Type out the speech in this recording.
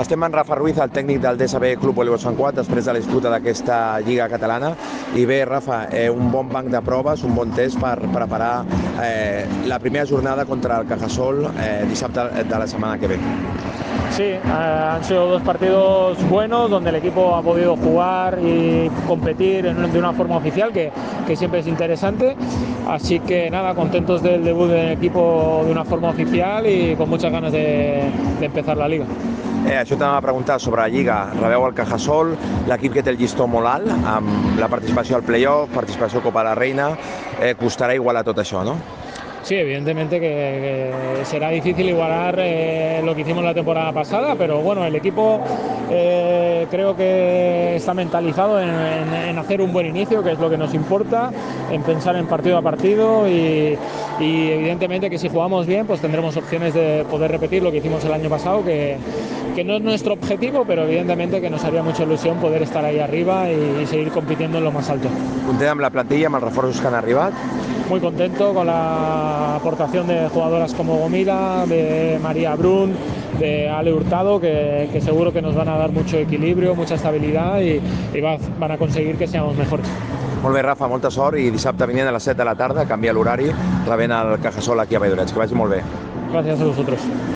Estem amb Rafa Ruiz, el tècnic del DSB Club Voleibol Sant Cugat, després de la disputa d'aquesta Lliga Catalana. I bé, Rafa, un bon banc de proves, un bon test per preparar la primera jornada contra el Cajasol dissabte de la semana que ve. Sí, han sido dos partidos buenos donde el equipo ha podido jugar y competir de una forma oficial que siempre es interesante, así que nada, contentos del debut del equipo de una forma oficial y con muchas ganas de empezar la Liga. Això t'anava a preguntar sobre la Lliga. Rebeu el Cajasol, l'equip que té el llistó molt alt, amb la participació al play-off, participació a Copa de la Reina, costarà igualar tot això, no? Sí, evidentemente que será difícil igualar lo que hicimos la temporada pasada, pero bueno, el equipo creo que está mentalizado en hacer un buen inicio, que es lo que nos importa, en pensar en partido a partido y evidentemente que si jugamos bien pues tendremos opciones de poder repetir lo que hicimos el año pasado, que no es nuestro objetivo, pero evidentemente que nos haría mucha ilusión poder estar ahí arriba y seguir compitiendo en lo más alto. Content amb la plantilla, amb els reforços que han arribat? Muy contento con la aportación de jugadoras como Gomila, de María Brun, de Ale Hurtado, que seguro que nos van a dar mucho equilibrio, mucha estabilidad y van a conseguir que seamos mejores. Molt bé, Rafa, molta sort i dissabte vinent a les 7 de la tarda canvia l'horari rebent el Cajasol aquí a Valldoreix. Que vagi molt bé. Gracias a vosotros.